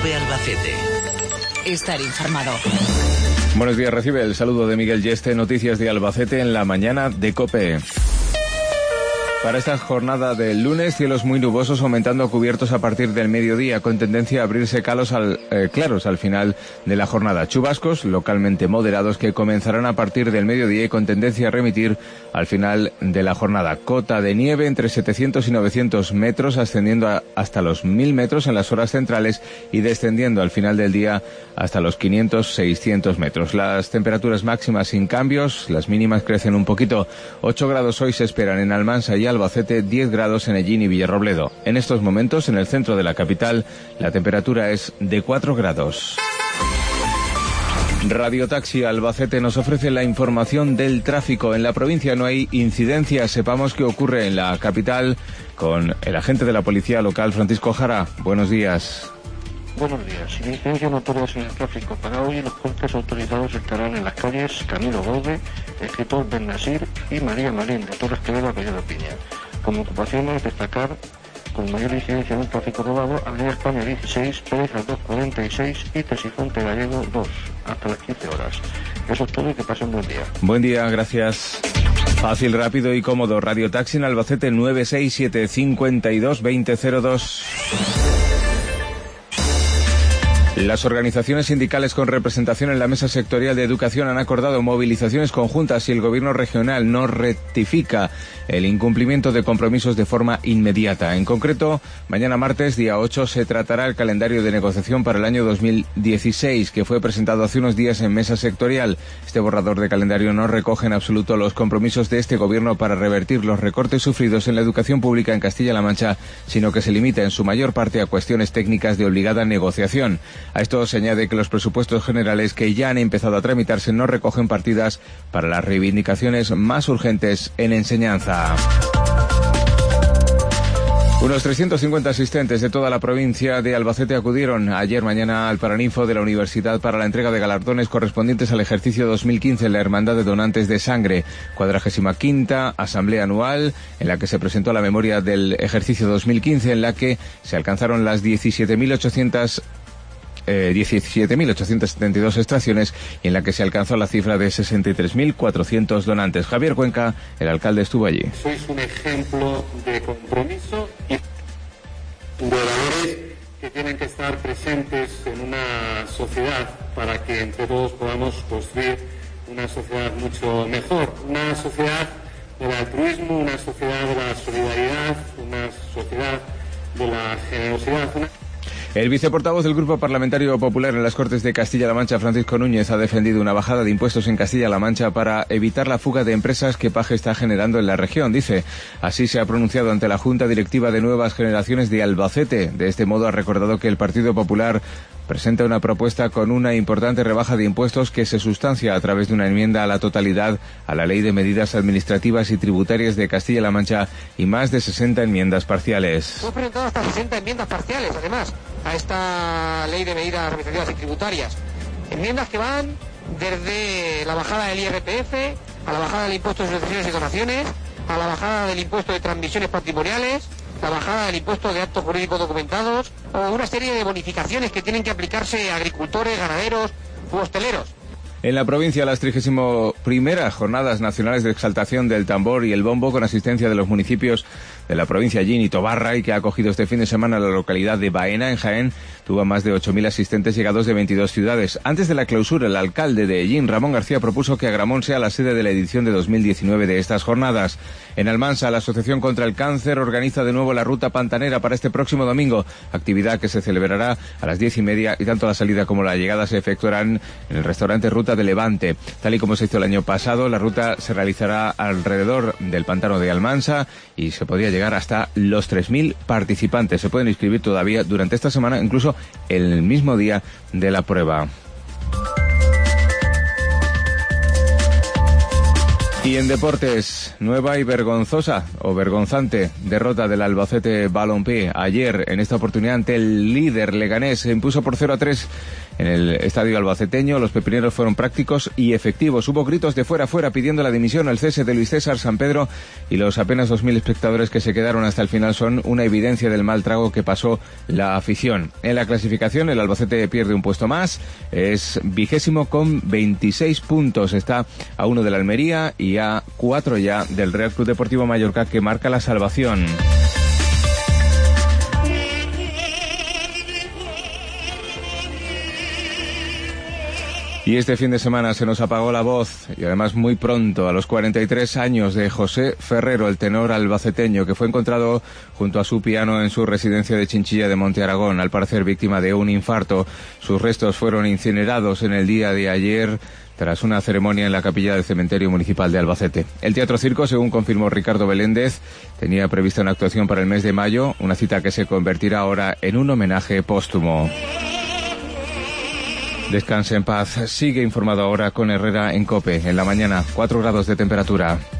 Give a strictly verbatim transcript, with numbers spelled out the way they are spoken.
COPE Albacete. Estar informado. Buenos días, recibe el saludo de Miguel Yeste, noticias de Albacete en la mañana de COPE. Para esta jornada del lunes, cielos muy nubosos aumentando cubiertos a partir del mediodía, con tendencia a abrirse calos al, eh, claros al final de la jornada. Chubascos localmente moderados que comenzarán a partir del mediodía y con tendencia a remitir al final de la jornada. Cota de nieve entre setecientos y novecientos metros, ascendiendo a, hasta los mil metros en las horas centrales y descendiendo al final del día hasta los quinientos seiscientos metros. Las temperaturas máximas sin cambios, las mínimas crecen un poquito. ocho grados hoy se esperan en Almansa y Albacete, diez grados en Ellín y Villarrobledo. En estos momentos, en el centro de la capital, la temperatura es de cuatro grados. Radio Taxi Albacete nos ofrece la información del tráfico. En la provincia no hay incidencias. Sepamos qué ocurre en la capital con el agente de la policía local, Francisco Jara. Buenos días. Buenos días. Sin incidencias notorias en el tráfico para hoy, los cortes autorizados estarán en las calles Camilo Bode, Escritor Bernasir y María Marín de Torres Quevedo a Collado Piña. Como ocupaciones, destacar con mayor incidencia en el tráfico rodado Avenida España dieciséis, Pérez al dos cuarenta y seis y Tesifonte Gallego dos, hasta las quince horas. Eso es todo y que pasen buen día. Buen día, gracias. Fácil, rápido y cómodo. Radio Taxi en Albacete nueve seis siete cinco dos dos cero cero dos. Las organizaciones sindicales con representación en la Mesa Sectorial de Educación han acordado movilizaciones conjuntas si el Gobierno regional no rectifica el incumplimiento de compromisos de forma inmediata. En concreto, mañana martes, día ocho, se tratará el calendario de negociación para el año dos mil dieciséis, que fue presentado hace unos días en Mesa Sectorial. Este borrador de calendario no recoge en absoluto los compromisos de este Gobierno para revertir los recortes sufridos en la educación pública en Castilla-La Mancha, sino que se limita en su mayor parte a cuestiones técnicas de obligada negociación. A esto se añade que los presupuestos generales que ya han empezado a tramitarse no recogen partidas para las reivindicaciones más urgentes en enseñanza. Unos trescientos cincuenta asistentes de toda la provincia de Albacete acudieron ayer mañana al Paraninfo de la Universidad para la entrega de galardones correspondientes al ejercicio dos mil quince en la Hermandad de Donantes de Sangre, cuadragésima quinta asamblea anual en la que se presentó la memoria del ejercicio dos mil quince, en la que se alcanzaron las diecisiete mil ochocientas Eh, diecisiete mil ochocientas setenta y dos extracciones y en la que se alcanzó la cifra de sesenta y tres mil cuatrocientos donantes. Javier Cuenca, el alcalde, estuvo allí. Sois un ejemplo de compromiso y de valores que tienen que estar presentes en una sociedad para que entre todos podamos construir una sociedad mucho mejor, una sociedad del altruismo, una sociedad de la solidaridad, una sociedad de la generosidad. Una... El viceportavoz del Grupo Parlamentario Popular en las Cortes de Castilla-La Mancha, Francisco Núñez, ha defendido una bajada de impuestos en Castilla-La Mancha para evitar la fuga de empresas que Paje está generando en la región. Dice, así se ha pronunciado ante la Junta Directiva de Nuevas Generaciones de Albacete. De este modo ha recordado que el Partido Popular presenta una propuesta con una importante rebaja de impuestos que se sustancia a través de una enmienda a la totalidad a la Ley de Medidas Administrativas y Tributarias de Castilla-La Mancha y más de sesenta enmiendas parciales. Hemos presentado hasta sesenta enmiendas parciales, además, a esta Ley de Medidas Administrativas y Tributarias. Enmiendas que van desde la bajada del I R P F, a la bajada del impuesto de sucesiones y donaciones, a la bajada del impuesto de transmisiones patrimoniales, la bajada del impuesto de actos jurídicos documentados o una serie de bonificaciones que tienen que aplicarse a agricultores, ganaderos u hosteleros. En la provincia, las trigésimo primeras Jornadas Nacionales de Exaltación del Tambor y el Bombo, con asistencia de los municipios de la provincia Llín y Tobarra, y que ha acogido este fin de semana la localidad de Baena, en Jaén, tuvo a más de ocho mil asistentes llegados de veintidós ciudades. Antes de la clausura, el alcalde de Llín, Ramón García, propuso que Agramón sea la sede de la edición de dos mil diecinueve de estas jornadas. En Almansa, la Asociación contra el Cáncer organiza de nuevo la Ruta Pantanera para este próximo domingo, actividad que se celebrará a las diez y media, y tanto la salida como la llegada se efectuarán en el restaurante Ruta de Levante. Tal y como se hizo el año pasado, la ruta se realizará alrededor del pantano de Almansa y se podría llegar hasta los tres mil participantes. Se pueden inscribir todavía durante esta semana, incluso el mismo día de la prueba. Y en deportes, nueva y vergonzosa o vergonzante derrota del Albacete Balompié ayer, en esta oportunidad ante el líder Leganés. Se impuso por cero a tres En el estadio albaceteño los pepineros fueron prácticos y efectivos. Hubo gritos de fuera fuera pidiendo la dimisión, el cese de Luis César Sampedro, y los apenas dos mil espectadores que se quedaron hasta el final son una evidencia del mal trago que pasó la afición. En la clasificación el Albacete pierde un puesto más, es vigésimo con veintiséis puntos, está a uno de la Almería y a cuatro ya del Real Club Deportivo Mallorca, que marca la salvación. Y este fin de semana se nos apagó la voz, y además muy pronto, a los cuarenta y tres años, de José Ferrero, el tenor albaceteño, que fue encontrado junto a su piano en su residencia de Chinchilla de Monte Aragón, al parecer víctima de un infarto. Sus restos fueron incinerados en el día de ayer, tras una ceremonia en la capilla del cementerio municipal de Albacete. El Teatro Circo, según confirmó Ricardo Beléndez, tenía prevista una actuación para el mes de mayo, una cita que se convertirá ahora en un homenaje póstumo. Descanse en paz. Sigue informado ahora con Herrera en COPE. En la mañana, cuatro grados de temperatura.